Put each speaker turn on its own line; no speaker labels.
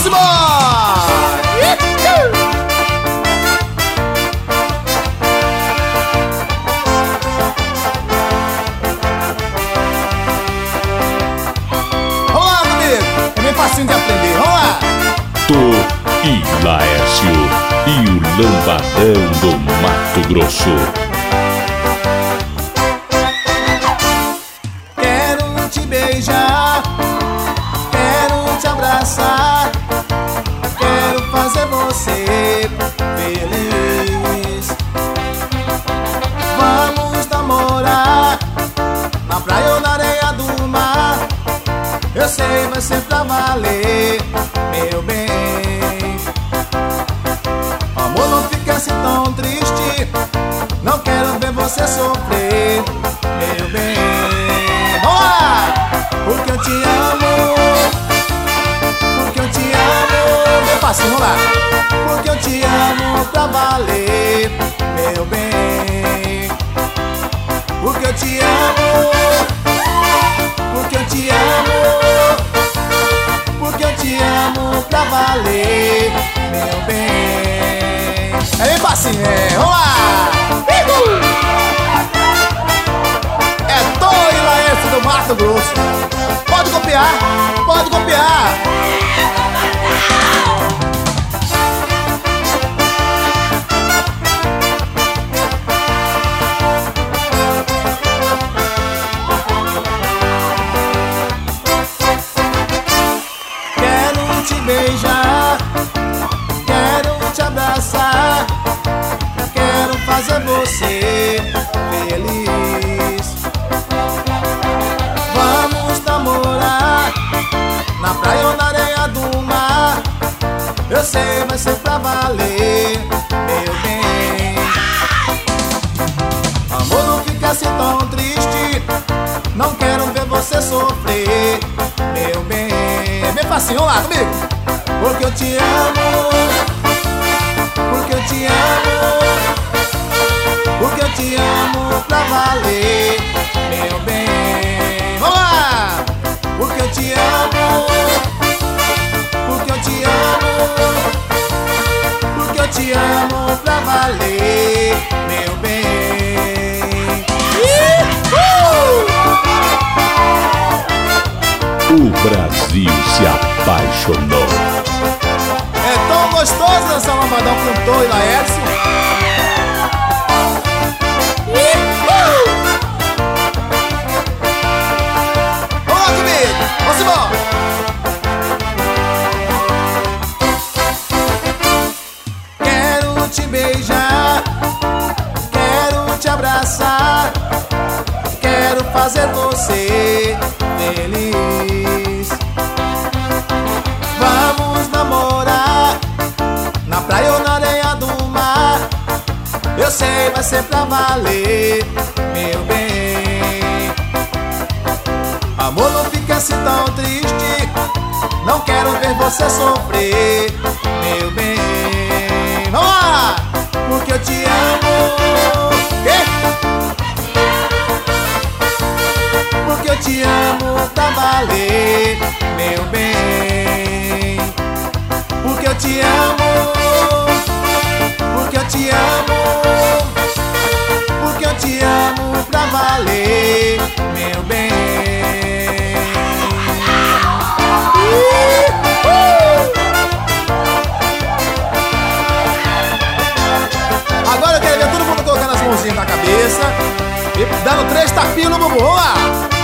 embora! Vamos lá, comigo! É bem facinho de aprender, vamos lá!
Tu e Laércio e o Lambadão do Mato Grosso.
Quero te beijar, quero te abraçar, quero fazer você feliz. Vamos namorar na praia ou na areia do mar. Eu sei, vai ser pra valer, meu bem. Amor, não fique assim tão triste, não quero ver você sofrer, meu bem. Vamos lá! Porque eu te amo, porque eu te amo. Bem fácil, vamos lá. Porque eu te amo pra valer, meu bem. Porque eu te amo, porque eu te amo, porque eu te amo pra valer, meu bem. É bem facinho, vamos lá! É Tom e Laércio do Mato Grosso. Pode copiar, pode copiar. Quero te beijar, quero te abraçar, quero fazer você feliz. Vamos namorar na praia ou na areia do mar. Eu sei, vai ser pra valer, meu bem. Amor, não fica assim tão triste, não quero ver você sofrer, meu bem. É bem facinho, vamos lá comigo. Porque eu te amo, porque eu te amo, porque eu te amo pra valer, meu bem. Vamos lá! Porque eu te amo, porque eu te amo, porque eu te amo pra valer, meu bem.
O Brasil se apaixonou.
É tão gostoso dançar lambadão com Tom e Laércio. Vamos lá comigo, vamos embora. Quero te beijar, quero te abraçar, quero fazer você feliz. Vamos namorar na praia ou na areia do mar. Eu sei, vai ser pra valer, meu bem. Amor, não fique assim tão triste, não quero ver você sofrer, meu bem. Vamos lá! Porque eu te amo. Porque eu te amo pra valer, meu bem. Porque eu te amo, porque eu te amo, porque eu te amo pra valer, meu bem. Agora eu quero ver todo mundo colocando as mãozinhas na cabeça e dando 3 tapinhos no bumbum. Vamos lá!